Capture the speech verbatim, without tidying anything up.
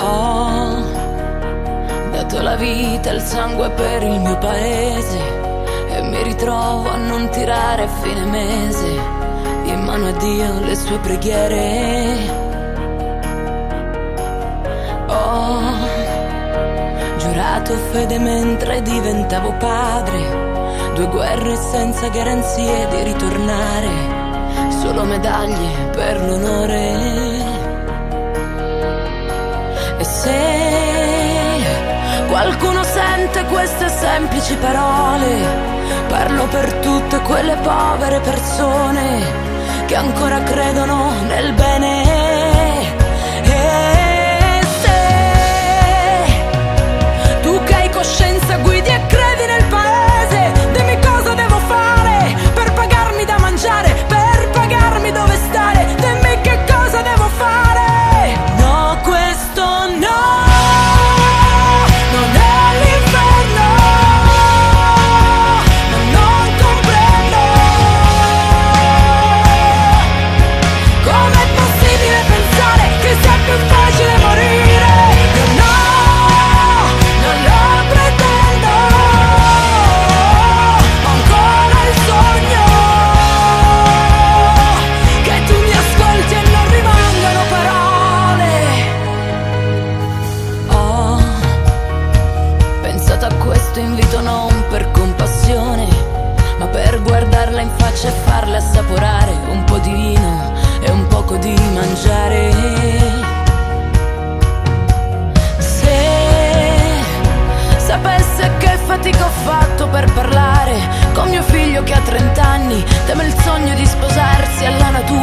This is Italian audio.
Ho dato la vita e il sangue per il mio paese e mi ritrovo a non tirare a fine mese in mano a Dio le sue preghiere. Ho giurato fede mentre diventavo padre, due guerre senza garanzie di ritornare, solo medaglie per l'onore. E se qualcuno sente queste semplici parole, parlo per tutte quelle povere persone che ancora credono nel bene. E se tu che hai coscienza guidi e credi nel paese, dimmi cosa devo fare per pagarmi da mangiare, per pagarmi dove stare, dimmi che cosa devo fare. No, questo no, non è l'inferno, ma non comprendo com'è possibile pensare che sia più facile morire. Io no, non lo pretendo, ho ancora il sogno che tu mi ascolti e non rimangano parole. Ho pensato a questo invito non per compassione, ma per guardarla in faccia e farle assaporare un po' di vino e un poco di mangiare. Se sapesse che fatica ho fatto per parlare con mio figlio che ha trent'anni, teme il sogno di sposarsi alla natura